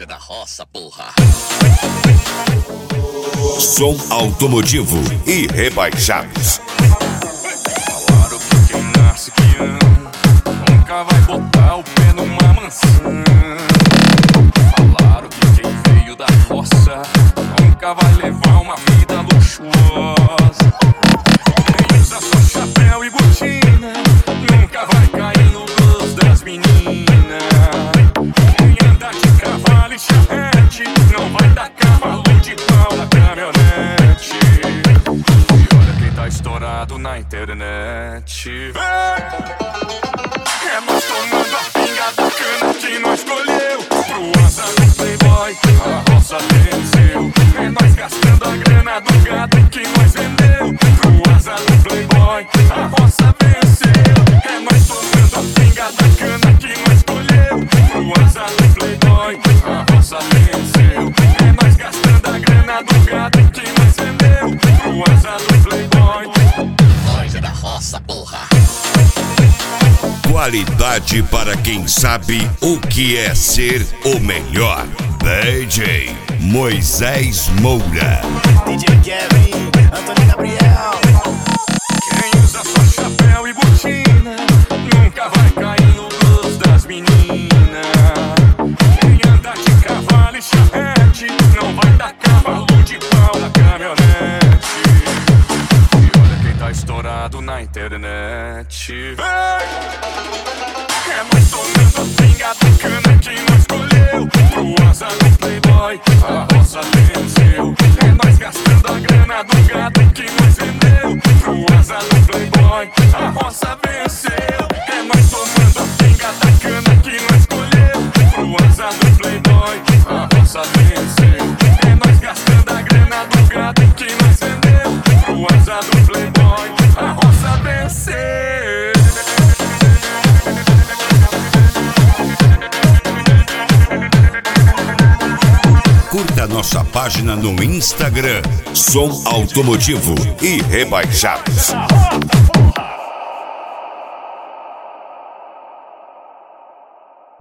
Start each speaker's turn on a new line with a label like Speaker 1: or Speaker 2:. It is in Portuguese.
Speaker 1: é da roça, porra.
Speaker 2: Som automotivo e rebaixados.
Speaker 3: Falaram que quem nasce piano nunca vai botar o pé numa maçã. Falaram que quem veio da roça nunca vai levar uma vida luxuosa. Quem usa só chapéu e botina nunca vai cair no gosto das meninas. Quem anda de cavalo e charrete não vai dar cavalo de pau na caminhonete. E olha quem tá estourado na internet. É nós tomando a pinga da cana que nós escolheu. Pro asa do playboy, a roça venceu. É nós gastando a grana do gado que nós vendeu. Pro asa do playboy, a roça venceu. É nós tomando a pinga da cana que nós escolheu. Pro asa do playboy, a roça venceu. É nós gastando a grana do gado que nós vendeu. Pro asa do playboy.
Speaker 1: Nós é da roça, porra.
Speaker 2: Qualidade para quem sabe o que é ser o melhor. DJ Moisés Moura.
Speaker 4: DJ Kevin, Antônio Gabriel.
Speaker 3: Quem usa só chapéu e botina nunca vai cair no gosto das meninas. Quem anda de cavalo e charrete não vai dar cavalo de pau na caminhonete. E olha quem tá estourado na internet. É nós tomando a pinga da cana que nós escolheu. Pro asa do playboy, a roça venceu. É nós gastando a grana do gado que nós vendeu. Pro asa do playboy, a roça venceu. É nós tomando a pinga da cana que nós escolheu. Pro asa do playboy, a roça venceu. É nós gastando a grana do gado que nós vendeu. Pro asa do playboy, a roça venceu.
Speaker 2: Curta nossa página no Instagram, Som Automotivo e Rebaixados.